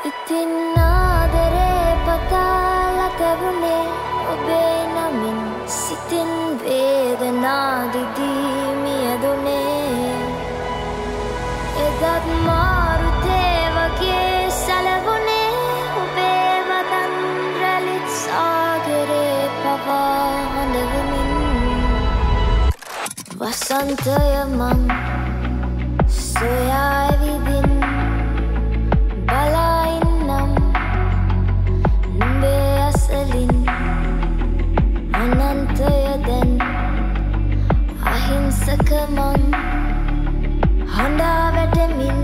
ඉතින් ආදරේ පතාලා තැබුණේ ඔබේ නමින් සිතින් වේදනා දිදී මියදුනේ එදත් මාරුතේ වගේ සැලවුනේ ඔබේ වදන් රැලිත් සාගරේ පවා හඬවමින් වසන්තය මං සොයා ඇවිදින් බලා ඉන්නම් නුඹේ අසලින් අනන්තය දැන් අහිංසක මං හඬා වැටෙමින්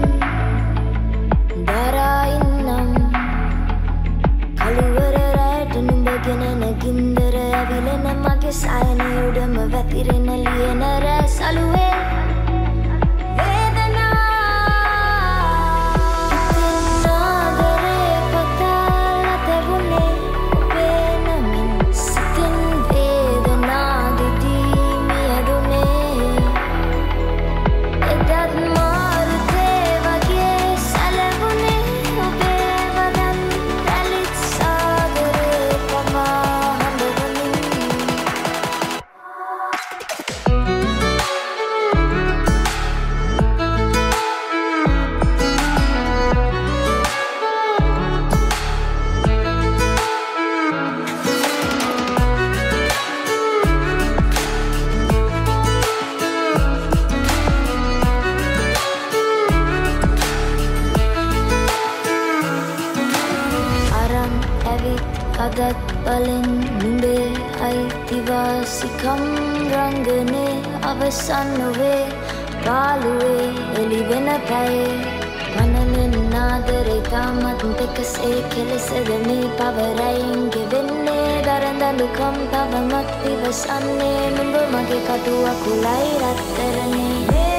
දරා ඉන්නම් කළුවර රැට නුඹගෙන නැගින්දර ඇවිලෙන මගේ සයන උඩම වැතිරෙන ලියන රෑ සලුවේ අදත් බලෙන් නුඹේ අයිතිවාසිකම් රංගනේ අවසන් නොවේ පාළුවේ එළි වෙන පැයේ පනනෙන් නාදරේ තාමත් දෙකසේ කෙලෙසද මේ පවරයින් ගෙවෙන්නේ දරදඬුකම් තවමත් ඉවසන්නේ නුඹ මගේ කටු අකුලයි රත්තරනේ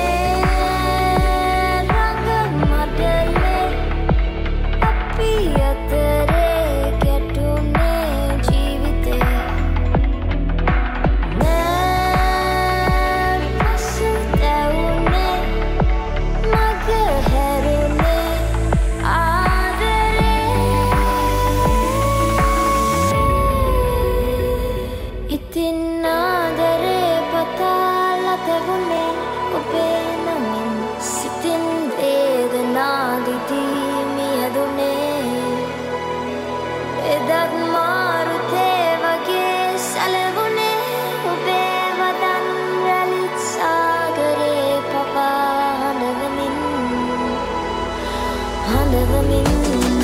ඉතින් ආදරේ පතාලා තැබුණේ ඔබේ නමින් සිතින් වේදනා දිදී මියදුනේ එදත් මාරුතේ වගේ සැලවුනේ ඔබේ වදන් රැලිත් සාගරේ පවා හඬවමින්